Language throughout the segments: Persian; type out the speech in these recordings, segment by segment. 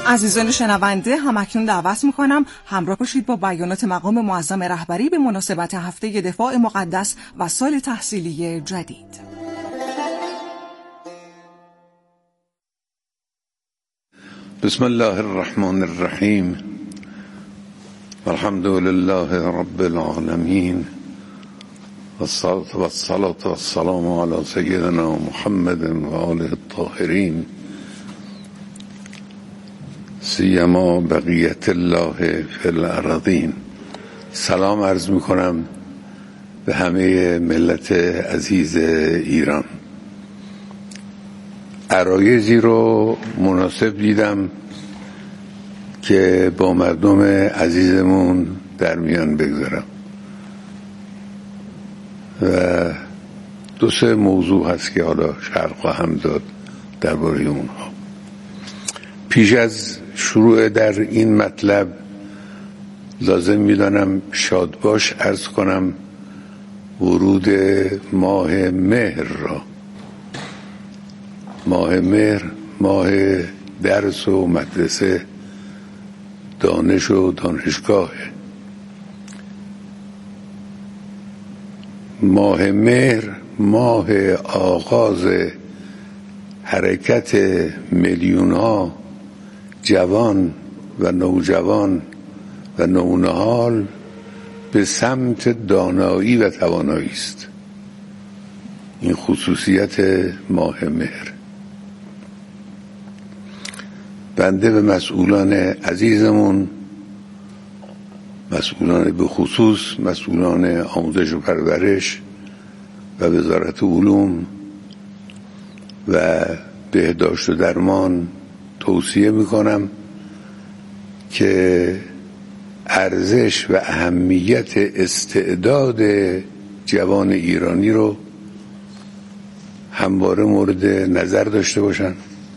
عزیزان شنونده، همکنون دعوت میکنم همراه باشید با بیانات مقام معظم رهبری به مناسبت هفته دفاع مقدس و سال تحصیلی جدید. بسم الله الرحمن الرحیم. الحمد لله رب العالمین والصلاة والسلام على سیدنا محمد و آله الطاهرین سیما بقیت الله فی الارضین. سلام عرض میکنم به همه ملت عزیز ایران. عرایضی رو مناسب دیدم که با مردم عزیزمون در میان بگذارم و دو سه موضوع هست که حالا شرح خواهم داد درباره اونها. پیش از شروع در این مطلب لازم میدانم شادباش عرض کنم ورود ماه مهر را. ماه مهر ماه درس و مدرسه، دانش و دانشگاه. ماه مهر ماه آغاز حرکت میلیون ها جوان و نوجوان و نونهال به سمت دانایی و توانایی است. این خصوصیت ماه مهر. بنده به مسئولان عزیزمون، مسئولان به خصوص مسئولان آموزش و پرورش و وزارت علوم و بهداشت و درمان توصیه میکنم که ارزش و اهمیت استعداد جوان ایرانی رو همواره مورد نظر داشته باشن.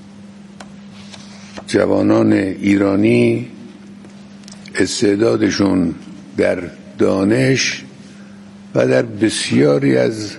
جوانان ایرانی استعدادشون در دانش و در بسیاری از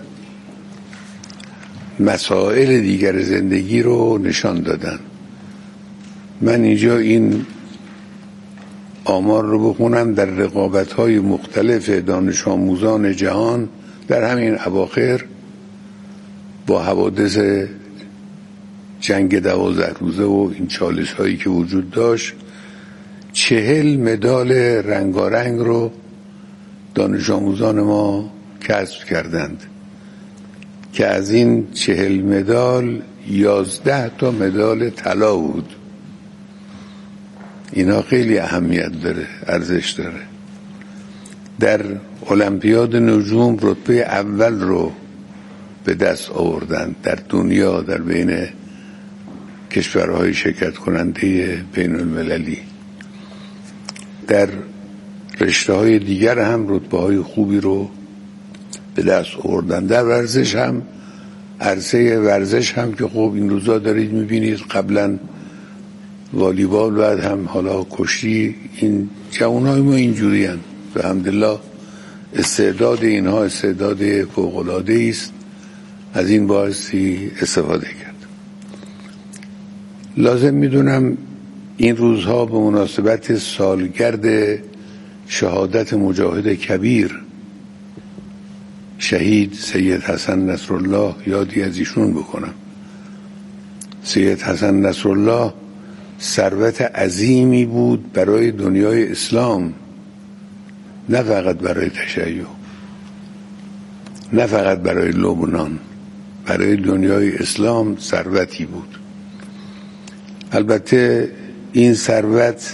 مسائل دیگر زندگی رو نشان دادن. من اینجا این آمار رو بخونم. در رقابت‌های مختلف دانش آموزان جهان در همین اواخر با حوادث جنگ 12 روزه و این چالش هایی که وجود داشت 40 مدال رنگارنگ رو دانش آموزان ما کسب کردند که از این 40 مدال 11 تا مدال طلا بود. اینا خیلی اهمیت داره، ارزش داره. در المپیاد نجوم رتبه اول رو به دست آوردند در دنیا، در بین کشورهای شرکت کننده بین المللی. در رشته های دیگر هم رتبه های خوبی رو به دست آوردن. در ورزش هم، عرصه ورزش هم که خب این روزا دارید میبینید، قبلا والیبال، بعد هم حالا کشتی، این جوانای ما اینجوری هستند. الحمدلله استعداد اینها استعداد فوق‌العاده است. از این بایستی استفاده کرد. لازم میدونم این روزها به مناسبت سالگرد شهادت مجاهد کبیر شهید سید حسن نصرالله یادی از ایشون بکنم. سید حسن نصرالله ثروت عظیمی بود برای دنیای اسلام، نه فقط برای تشیع، نه فقط برای لبنان، برای دنیای اسلام ثروتی بود. البته این ثروت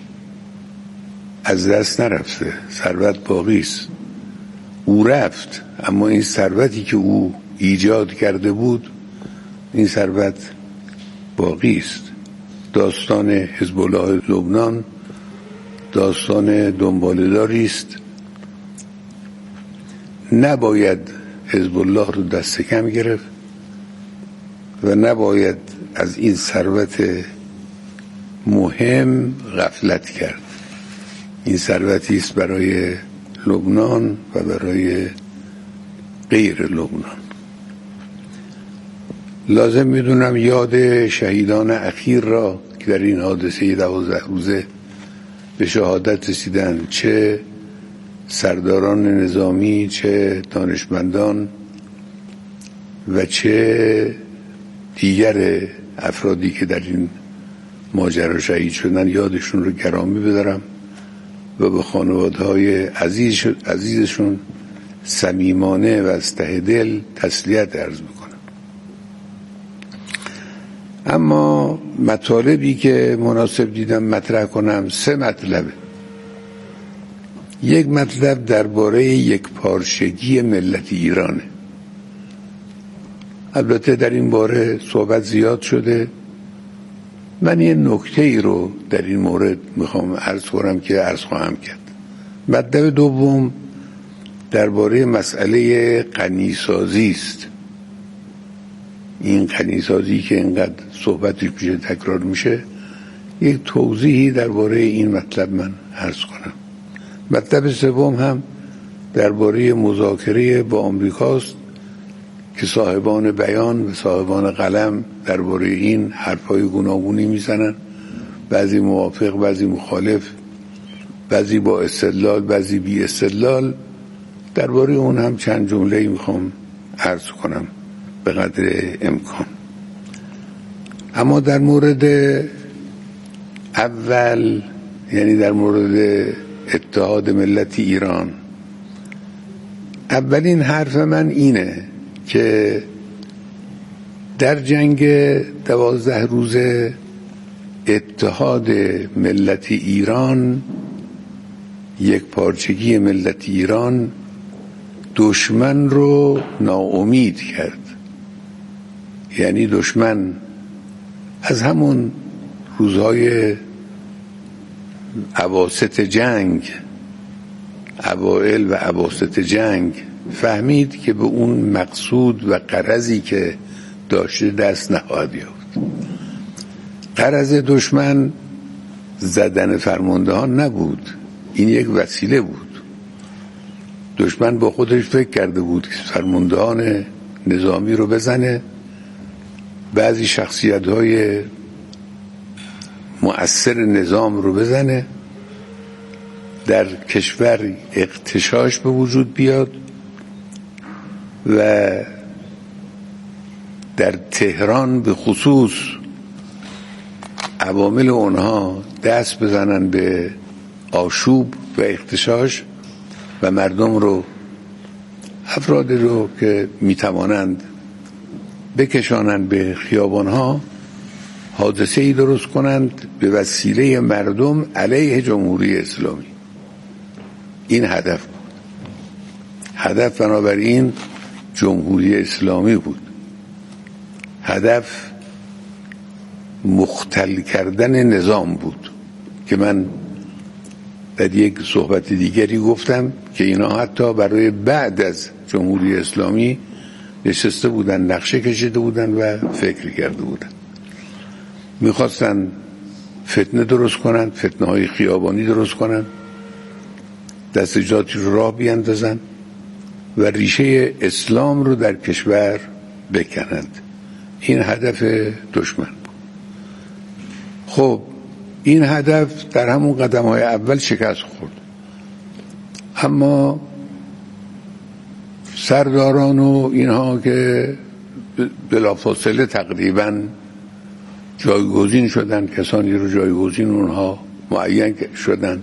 از دست نرفته، ثروت باقی است. او رفت، اما این ثروتی که او ایجاد کرده بود، این ثروت باقی است. داستان حزب الله لبنان داستان دنباله‌داری است. نباید حزب الله رو دست کم گرفت و نباید از این ثروت مهم غفلت کرد. این ثروتی است برای لبنان و برای غیر لبنان. لازم میدونم یاد شهیدان اخیر را که در این حادثه 12 روزه به شهادت رسیدن، چه سرداران نظامی، چه دانشمندان و چه دیگر افرادی که در این ماجرا شهید شدن، یادشون رو گرامی بدارم و به خانواده‌های عزیزشون صمیمانه و از ته دل تسلیت عرض میکنم. اما مطالبی که مناسب دیدم مطرح کنم 3 مطلبه. یک مطلب درباره یکپارچگی ملت ایرانه. البته در این باره صحبت زیاد شده. من یه نکته ای رو در این مورد میخوام عرض کنم که عرض خواهم کرد. مطلب دوم درباره مسئله غنیسازی است. این غنیسازی که اینقدر صحبتش پیش تکرار میشه، یک توضیحی درباره این مطلب من عرض کنم. مطلب سوم هم درباره مذاکره با آمریکاست که صاحبان بیان و صاحبان قلم درباره این حرفای گوناگونی میزنن، بعضی موافق، بعضی مخالف، بعضی با استدلال، بعضی بی استدلال. درباره اون هم چند جمله میخوام عرض کنم به قدر امکان. اما در مورد اول، یعنی در مورد اتحاد ملت ایران، اولین حرف من اینه که در جنگ 12 روزه اتحاد ملت ایران، یکپارچگی ملت ایران دشمن رو ناامید کرد. یعنی دشمن از همون روزهای اواسط جنگ، اوائل و اواسط جنگ فهمید که به اون مقصود و غرضی که داشته دست نخواهد یافت. غرض دشمن زدن فرماندهان نبود، این یک وسیله بود. دشمن با خودش فکر کرده بود که فرماندهان نظامی رو بزنه، بعضی شخصیت‌های مؤثر نظام رو بزنه، در کشور اغتشاش به وجود بیاد و در تهران به خصوص عوامل اونها دست بزنن به آشوب و اغتشاش و مردم رو، افراد رو که میتوانند بکشانند به خیابانها، حادثه‌ای درست کنند به وسیله مردم علیه جمهوری اسلامی. این هدف بود. هدف بنابراین جمهوری اسلامی بود. هدف مختل کردن نظام بود که من در یک صحبت دیگری گفتم که اینا حتی برای بعد از جمهوری اسلامی نشسته بودن، نقشه کشیده بودن و فکر کرده بودن. میخواستن فتنه درست کنن، فتنه های خیابانی درست کنن، دستجاتی رو راه بیاندازن و ریشه اسلام رو در کشور بکنند. این هدف دشمن بود. خب این هدف در همون قدم های اول شکست خورد. اما سرداران و اینها که بلافاصله تقریبا جایگزین شدن، کسانی رو جایگزین اونها معین شدند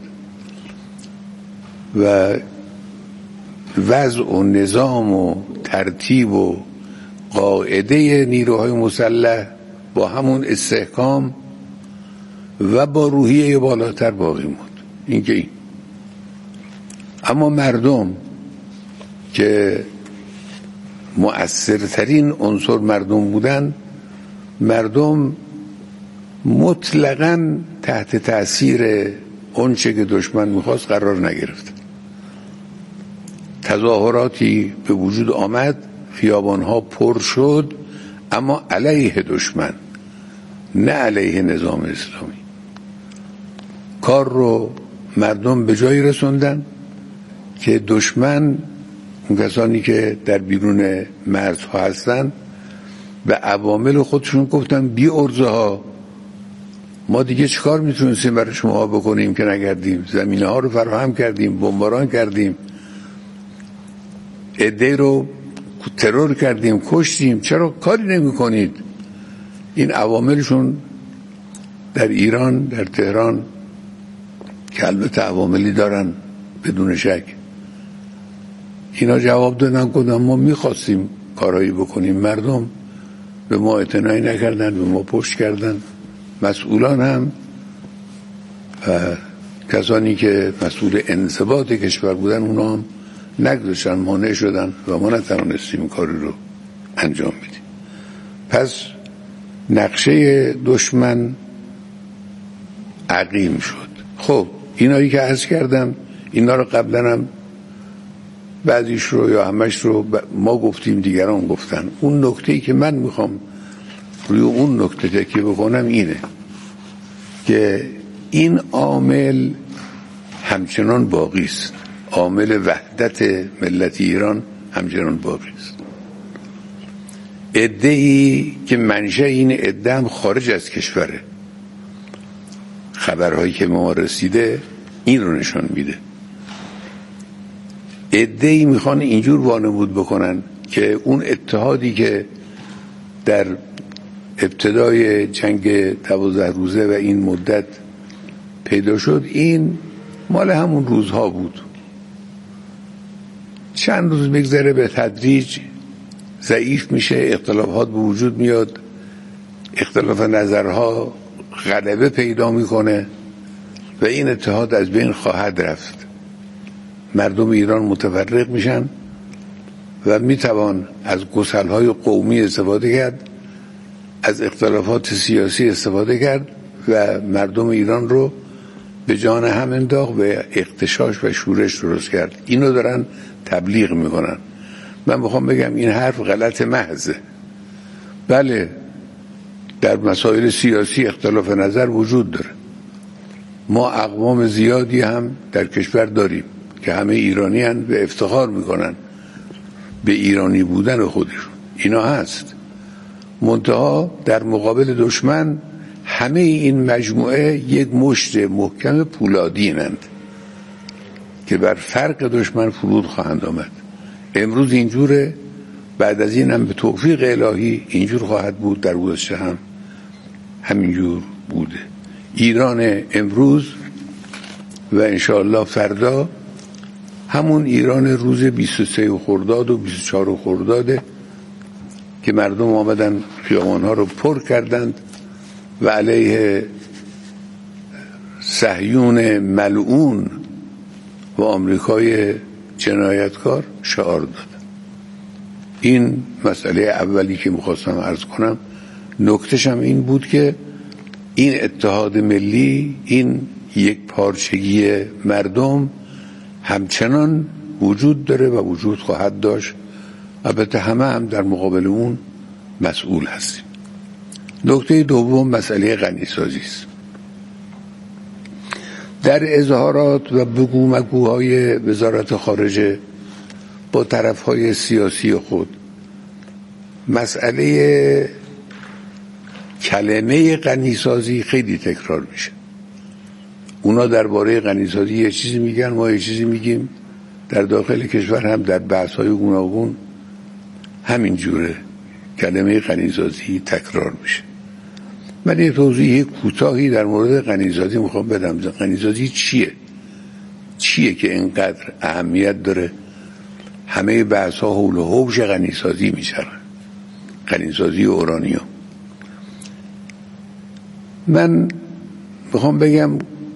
و وضع و نظام و ترتیب و قاعده نیروهای مسلح با همون استحکام و با روحیه بالاتر باقی موند. این که این. اما مردم که مؤثرترین عنصر مردم بودن، مردم مطلقاً تحت تأثیر اونچه که دشمن میخواست قرار نگرفت. تظاهراتی به وجود آمد، خیابانها پر شد، اما علیه دشمن، نه علیه نظام اسلامی. کار رو مردم به جایی رسوندن که دشمن، اون کسانی که در بیرون مرزها هستن، به عوامل خودشون گفتن بی ارزه ها ما دیگه چیکار میتونستیم برای شما بکنیم که نکردیم؟ زمینه ها رو فراهم کردیم، بمباران کردیم، عده رو ترور کردیم، کشتیم، چرا کاری نمی کنید؟ این عواملشون در ایران، در تهران که البته عواملی دارن بدون شک، اینا جواب دادن گفتن ما میخواستیم کارهایی بکنیم، مردم به ما اعتنایی نکردن، به ما پشت کردن. مسئولان هم کسانی که مسئول انضباط کشور بودن اونا هم نگذاشتن، مانع شدن و ما نتوانستیم کاری رو انجام بدیم. پس نقشه دشمن عقیم شد. خب اینایی که عرض کردم اینا رو قبلا هم بعضیش رو یا همش رو ما گفتیم، دیگران گفتن. اون نکته‌ای که من میخوام روی اون نکته تکیه بکنم اینه که این عامل همچنان باقی است، عامل وحدت ملت ایران همچنان باقی است. عده‌ای که منشأ این عده هم خارج از کشوره، خبرهایی که ما رسیده این رو نشان میده. عده‌ای میخوان اینجور وانمود بکنن که اون اتحادی که در ابتدای جنگ 12 روزه و این مدت پیدا شد این مال همون روزها بود. چند روز بگذره به تدریج ضعیف میشه، اختلافات به وجود میاد، اختلاف نظرها غلبه پیدا میکنه و این اتحاد از بین خواهد رفت. مردم ایران متفرق میشن و میتوان از گسلهای قومی استفاده کرد، از اختلافات سیاسی استفاده کرد و مردم ایران رو به جان هم انداخت و اغتشاش و شورش درست کرد. اینو دارن تبلیغ میکنن. من میخوام بگم این حرف غلط محضه. بله در مسائل سیاسی اختلاف نظر وجود داره، ما اقوام زیادی هم در کشور داریم که همه ایرانی هن و افتخار میکنن به ایرانی بودن خودشون، اینا هست. منتها در مقابل دشمن همه این مجموعه یک مشت محکم پولادینند که بر فرق دشمن فرود خواهند آمد. امروز اینجوره، بعد از این هم به توفیق الهی اینجور خواهد بود، در گذشته هم همینجور بوده. ایران امروز و انشاءالله فردا همون ایران روز 23 خرداد و 24 خرداده که مردم آمدن خیابان‌ها رو پر کردند و علیه صهیون ملعون و آمریکای جنایتکار شعار دادن. این مسئله اولی که میخواستم عرض کنم. نکتهش هم این بود که این اتحاد ملی، این یک پارچگی مردم همچنان وجود داره و وجود خواهد داشت. البته همه هم در مقابل اون مسئول هستیم. نکته دوم مسئله غنیسازی است. در اظهارات و بگو مگوهای وزارت خارجه با طرفهای سیاسی خود مسئله کلمه غنیسازی خیلی تکرار میشه. اونا درباره غنیسازی یه چیزی میگن، ما یه چیزی میگیم. در داخل کشور هم در بحث‌های گوناگون همین جوره کلمه غنیسازی تکرار میشه. من یه توضیح کوتاهی در مورد غنیسازی میخوام بدم. غنیسازی چیه که اینقدر اهمیت داره؟ همه بحث‌ها حول و حوش غنیسازی میشه، غنیسازی اورانیوم. من میخوام بگم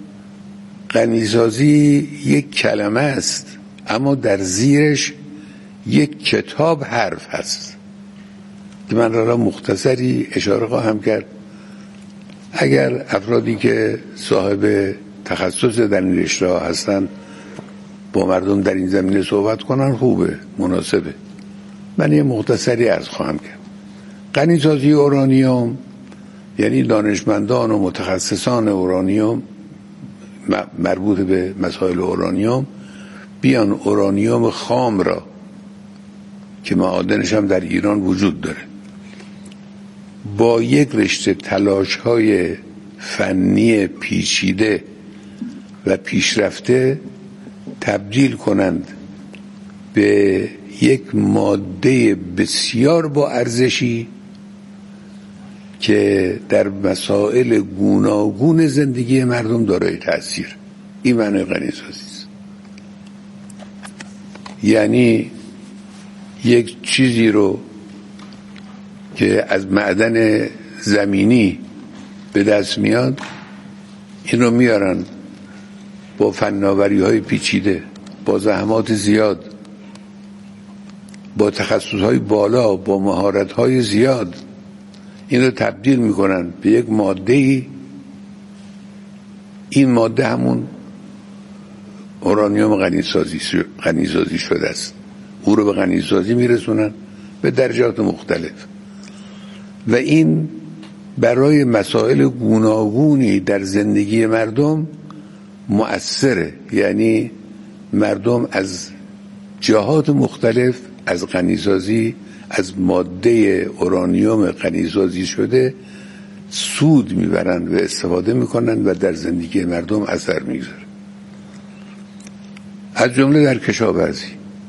غنیسازی یک کلمه است، اما در زیرش یک کتاب حرف هست که من را مختصری اشاره خواهم کرد. اگر افرادی که صاحب تخصص در این رشته ها هستن با مردم در این زمینه صحبت کنن خوبه، مناسبه. من یه مختصری عرض خواهم کرد. غنیسازی اورانیوم یعنی دانشمندان و متخصصان اورانیوم مربوط به مسائل اورانیوم بیان اورانیوم خام را که معادنش هم در ایران وجود داره با یک رشته تلاش‌های فنی پیچیده و پیشرفته تبدیل کنند به یک ماده بسیار با ارزشی که در مسائل گوناگون زندگی مردم دارای تأثیر. این معنی غنیسازی است. یعنی یک چیزی رو که از معدن زمینی به دست میاد، این رو میارن با فناوری‌های پیچیده، با زحمات زیاد، با تخصص‌های بالا، با مهارت‌های زیاد، این رو تبدیل میکنن به یک ماده‌ای. این ماده همون اورانیوم غنیسازی شده است. او رو به غنیسازی میرسونن به درجات مختلف و این برای مسائل گوناگونی در زندگی مردم مؤثره. یعنی مردم از جهات مختلف از غنیسازی، از ماده اورانیوم غنیسازی شده سود میبرن و استفاده میکنن و در زندگی مردم اثر میگذاره. از جمله در کشاورزی،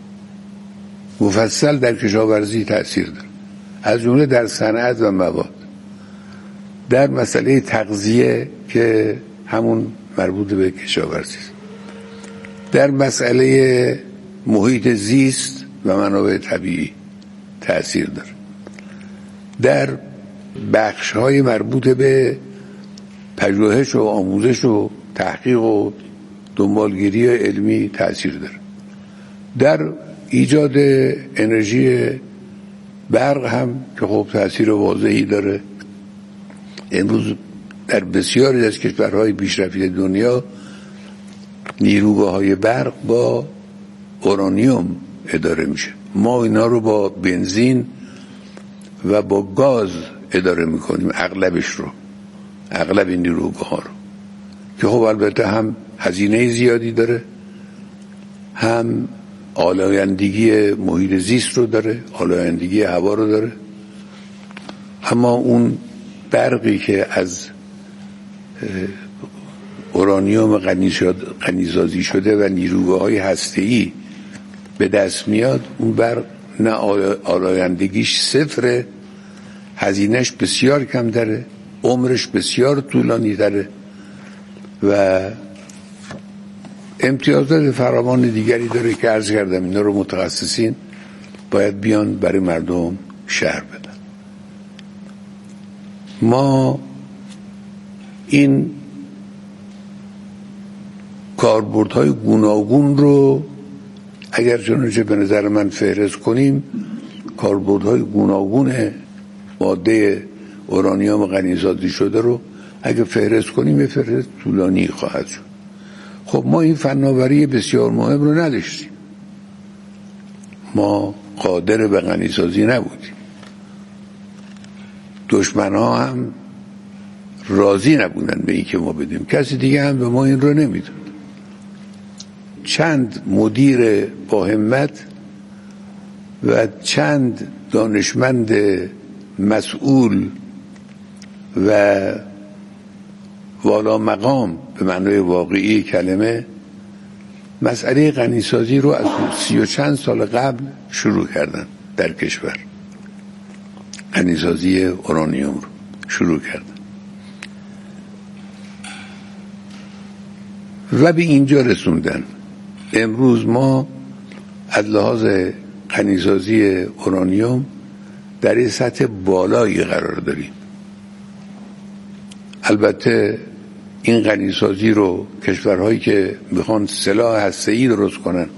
مفصل در کشاورزی تأثیر داره، از جمله در صنعت و مواد، در مسئله تغذیه که همون مربوط به کشاورزی است، در مسئله محیط زیست و منابع طبیعی تأثیر داره، در بخش‌های مربوط به پژوهش و آموزش و تحقیق و دنبالگیری علمی تأثیر داره، در ایجاد انرژی برق هم که خب تأثیر واضحی داره. امروز در بسیاری از کشورهای پیشرفته دنیا نیروگاه‌های برق با اورانیوم اداره میشه. ما اینا رو با بنزین و با گاز اداره میکنیم، اغلب این نیروگاه ها رو که خب البته هم هزینه زیادی داره، هم آلایندگی محیط زیست رو داره، آلایندگی هوا رو داره. اما اون برقی که از اورانیوم غنیسازی شده و نیروگاه‌های هسته‌ای به دست میاد، اون برق نه آلایندگیش صفره، هزینهش بسیار کم داره، عمرش بسیار طولانی داره و امتیازات فراوان دیگری داره که عرض کردم اینا رو متخصصین باید بیان برای مردم شرح بدن. ما این کاربردهای گوناگون رو اگر چنانچه به نظر من فهرست کنیم، کاربردهای گوناگون ماده اورانیوم غنیسازی شده رو اگر فهرست کنیم یه فهرست طولانی خواهد شد. خب ما این فناوری بسیار مهم رو نداشتیم، ما قادر به غنیسازی نبودیم، دشمن‌ها هم راضی نبودن به این که ما بدیم، کسی دیگه هم به ما این رو نمیداد. چند مدیر با همت و چند دانشمند مسئول و والا مقام به معنای واقعی کلمه مسئله غنیسازی رو از 30 و چند سال قبل شروع کردن در کشور. غنیسازی اورانیوم رو شروع کردن و به اینجا رسوندن. امروز ما از لحاظ غنیسازی اورانیوم در این سطح بالایی قرار داریم. البته این غنیسازی رو کشورهایی که میخوان سلاح هسته‌ای درست کنن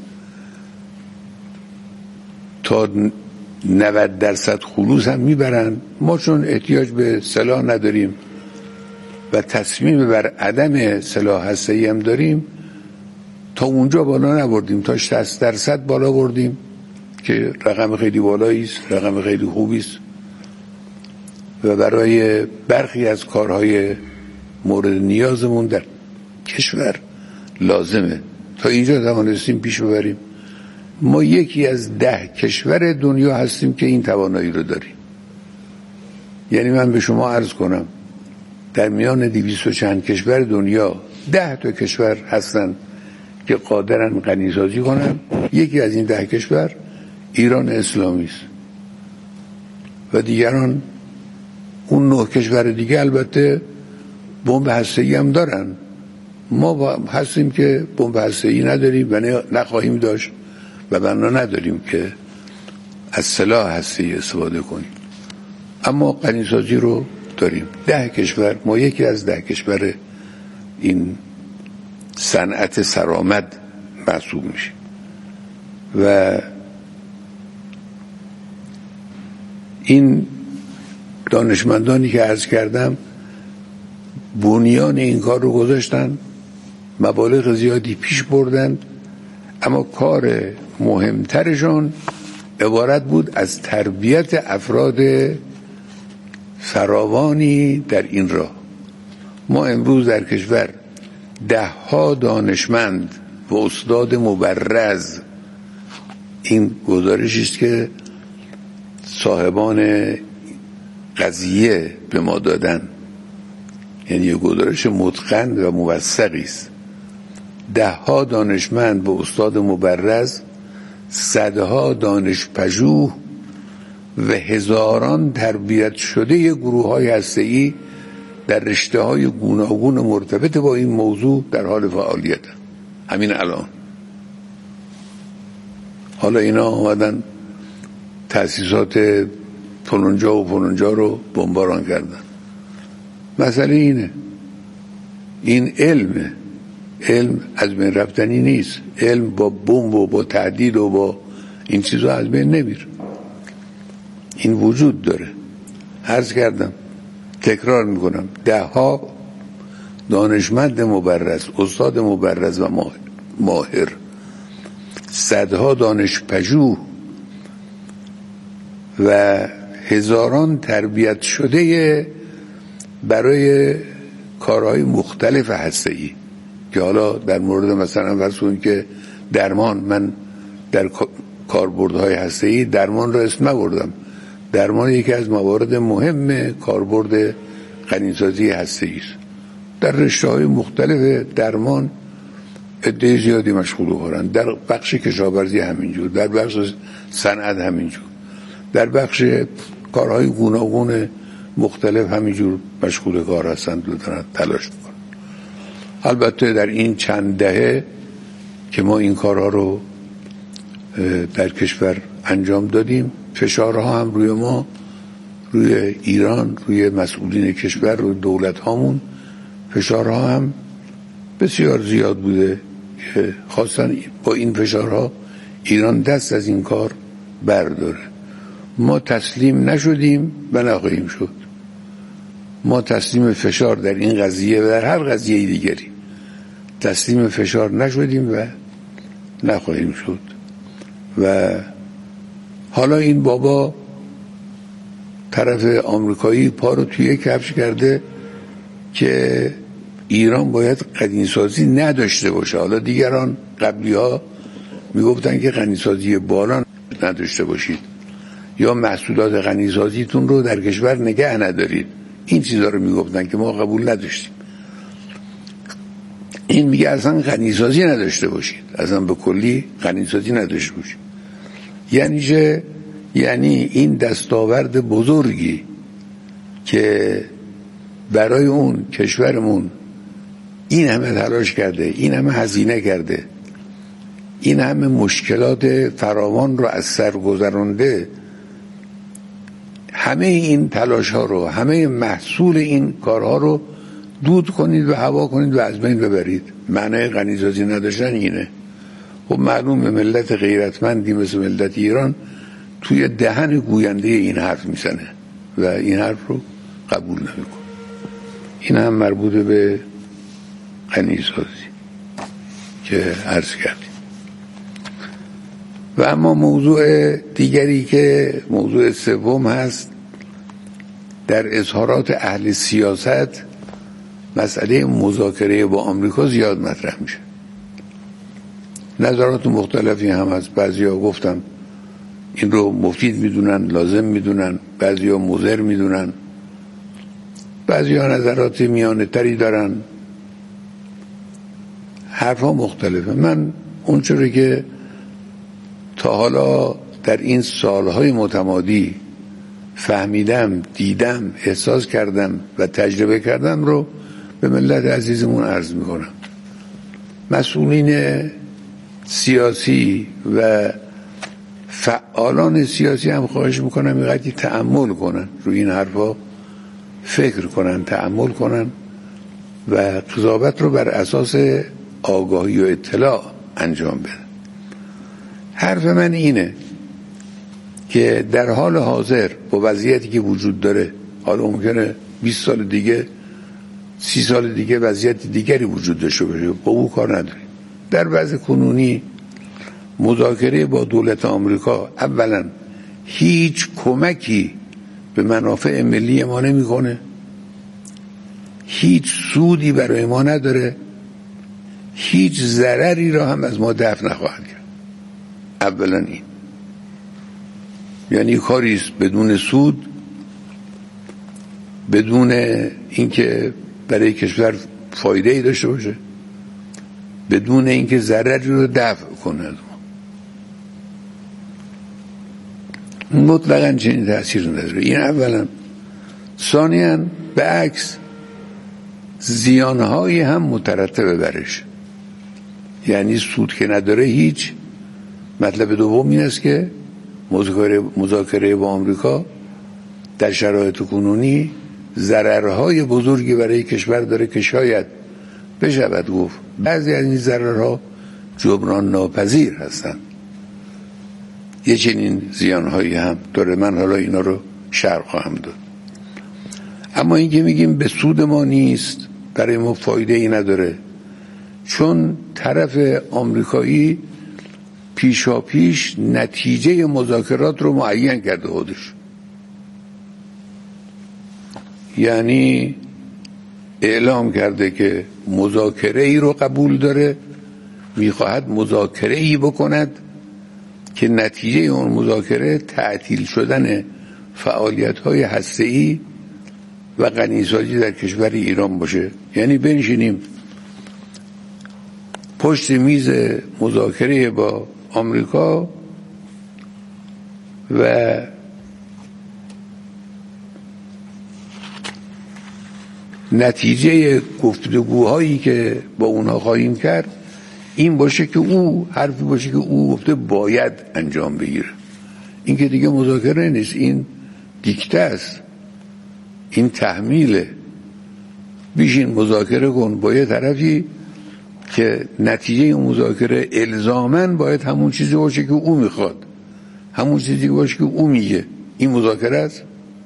تا 90% خلوص هم میبرن. ما چون احتیاج به سلاح نداریم و تصمیم بر عدم سلاح هسته‌ای هم داریم، تا اونجا بالا نبردیم، تا 60% بالا بردیم که رقم خیلی بالایی است، رقم خیلی خوبی است و برای برخی از کارهای مورد نیازمون در کشور لازمه. تا اینجا توانستیم پیش ببریم. ما یکی از 10 کشور دنیا هستیم که این توانایی رو داریم. یعنی من به شما عرض کنم در میان 200 و چند کشور دنیا 10 تا کشور هستن که قادرن غنیسازی کنن. یکی از این 10 کشور ایران اسلامی است و دیگران اون 9 کشور دیگه البته بمب هسته‌ای هم دارن. ما هستیم که بمب هسته‌ای نداریم و نخواهیم داشت و بنا نداریم که از سلاح هسته‌ای استفاده کنیم، اما غنیسازی رو داریم. 10 کشور، ما یکی از 10 کشور این صنعت سرآمد محسوب میشه و این دانشمندانی که عرض کردم بنیان این کار رو گذاشتن، مبالغ زیادی پیش بردن، اما کار مهمترشون عبارت بود از تربیت افراد فراوانی در این راه. ما امروز در کشور 10 دانشمند و استاد مبرز، این گزارشی است که صاحبان قضیه به ما دادن، یعنی یه گزارش متقن و موثقی است. 10 دانشمند و استاد مبرز، 100 دانشپژوه و هزاران تربیت شده گروه‌های هسته‌ای در رشته‌های گوناگون مرتبط با این موضوع در حال فعالیت. همین الان حالا اینا آمدن تأسیسات فلانجا و فلانجا رو بمباران کردن. مسئله اینه، این علم از بین رفتنی نیست. علم با بمب و با تهدید و با این چیزا از بین نمیره. این وجود داره. عرض کردم، تکرار میکنم، 10 دانشمند مبرز، استاد مبرز و ماهر، 100 دانشپژوه و هزاران تربیت شده برای کارهای مختلف هسته‌ای که حالا در مورد مثلا فرض کنید که درمان، من در کاربردهای هسته‌ای درمان را اسم نبردم. درمان یکی از موارد مهم کاربرد غنیسازی هسته‌ای است. در رشته‌های مختلف درمان عده زیادی مشغول هستن، در بخش کشاورزی همینجور، در بخش صنعت همینجور، در بخش کارهای گوناگون مختلف همینجور مشغول کار هستند و دارن تلاش میکنن. البته در این چند دهه که ما این کارها رو در کشور انجام دادیم، فشارها هم روی ما، روی ایران، روی مسئولین کشور، روی دولت هامون فشارها هم بسیار زیاد بوده که خواستن با این فشارها ایران دست از این کار برداره. ما تسلیم نشدیم و نخواهیم شد. ما تسلیم فشار در این قضیه و در هر قضیه دیگری تسلیم فشار نشدیم و نخواهیم شد. و حالا این بابا طرف آمریکایی پا رو توی کفش کرده که ایران باید غنیسازی نداشته باشه. حالا دیگران قبلی ها میگفتن که غنیسازی بالا نداشته باشید یا محصولات غنیسازیتون رو در کشور نگه ندارید. این چیزا رو میگفتن که ما قبول نداشتیم. این میگه اصلا غنیسازی نداشته باشید، اصلا به کلی غنیسازی نداشته باشید. یعنی این دستاورد بزرگی که برای اون کشورمون این همه تلاش کرده، این همه هزینه کرده، این همه مشکلات فراوان رو از سر گذرانده، همه این تلاش ها رو، همه محصول این کارها رو دود کنید و هوا کنید و از بین ببرید. معنی غنیسازی نداشتن اینه. خب معلومه ملت غیرتمندی مثل ملت ایران توی دهن گوینده این حرف میزنه و این حرف رو قبول نمیکنه. این هم مربوط به غنیسازی که عرض کردیم. و اما موضوع دیگری که موضوع سوم هست، در اظهارات اهل سیاست مسئله مذاکره با آمریکا زیاد مطرح میشه. نظرات مختلفی هم هست. بعضیا گفتم این رو مفید میدونن، لازم میدونن، بعضیا مضر میدونن. بعضی ها نظرات میانه تری دارن، حرفا مختلفه. من اونچوری که تا حالا در این سالهای متمادی فهمیدم، دیدم، احساس کردم و تجربه کردم رو به ملت عزیزمون عرض میکنم. مسئولین سیاسی و فعالان سیاسی هم خواهش میکنم اینقدر تأمل کنن روی این حرفا، فکر کنن، تأمل کنن و قضاوت رو بر اساس آگاهی و اطلاع انجام بدن. حرف من اینه که در حال حاضر با وضعیتی که وجود داره، حالا ممکنه 20 سال دیگه 30 سال دیگه وضعیت دیگری وجود داشته باشه، با او کار نداریم. در وضع کنونی مذاکره با دولت آمریکا اولا هیچ کمکی به منافع ملی ما نمیکنه، هیچ سودی برای ما نداره، هیچ ضرری را هم از ما دفع نخواهد کرد. اولا این یعنی کاریست بدون سود، بدون اینکه برای کشور فایده ای داشته باشه، بدون اینکه ضرری رو دفع کنه. مطلقاً چنین تأثیر نداره. این اولا. ثانیاً به عکس زیانهایی هم مترتبه برش، یعنی سود که نداره هیچ. مطلب دوم این است که مذاکره با آمریکا در شرایط کنونی ضررهای بزرگی برای کشور داره که شاید بشود گفت بعضی از این ضررها جبران ناپذیر هستند. یه چنین زیانهایی هم داره. من حالا اینا رو شرح خواهم داد. اما این که میگیم به سود ما نیست، برای ما فایده ای نداره، چون طرف آمریکایی پیشاپیش نتیجه مذاکرات رو معین کرده خودش. یعنی اعلام کرده که مذاکره ای رو قبول داره، میخواهد مذاکره ای بکند که نتیجه اون مذاکره تعطیل شدن فعالیت‌های هسته‌ای و غنیسازی در کشور ایران باشه. یعنی بنشینیم پشت میز مذاکره با آمریکا و نتیجه گفتگوهایی که با اونها خواهیم کرد این باشه که او حرفی باشه که او گفته باید انجام بگیره. این که دیگه مذاکره نیست، این دیکته است، این تحمیله. بیشین مذاکره کن با یه طرفی که نتیجه اون مذاکره الزاماً باید همون چیزی باشه که او میخواد، همون چیزی باشه که او میگه. این مذاکره است.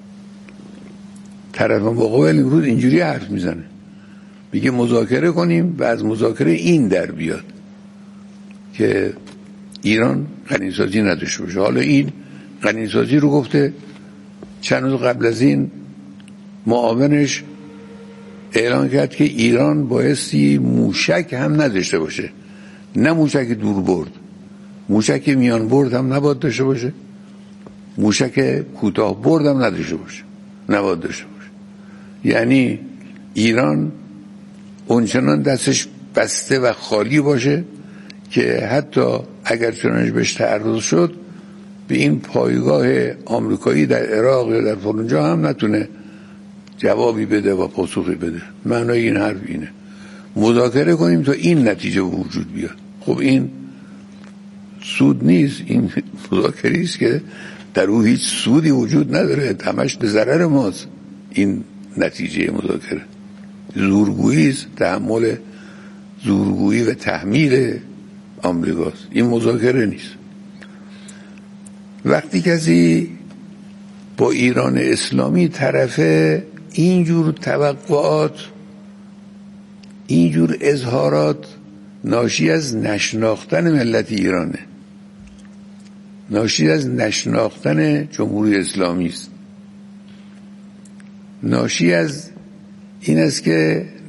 طرف مقابل امروز اینجوری حرف میزنه، میگه مذاکره کنیم و از مذاکره این در بیاد که ایران غنیسازی نداشته باشه. حالا این غنیسازی رو گفته، چند روز قبل از این معاونش اعلان کرد که ایران بایستی موشک هم نداشته باشه، نه موشک دور برد، موشک میان برد هم نباید داشته باشه، موشک کوتاه برد هم نداشته باشه، نباید داشته باشه. یعنی ایران اونچنان دستش بسته و خالی باشه که حتی اگر چنانش بهش تعرض شد به این پایگاه آمریکایی در عراق یا در فلانجا هم نتونه جوابی بده و پاسخی بده. معنای این حرف اینه مذاکره کنیم تا این نتیجه وجود بیاد. خب این سود نیست، این مذاکره است که در او هیچ سودی وجود نداره، همش به ضرر ماست. این نتیجه مذاکره زورگویی است، تحمل زورگویی و تحمیل آمریکاست. این مذاکره نیست. وقتی کسی با ایران اسلامی طرفه اینجور توقعات، اینجور اظهارات ناشی از نشناختن ملت ایرانه، ناشی از نشناختن جمهوری اسلامی است، ناشی از این است که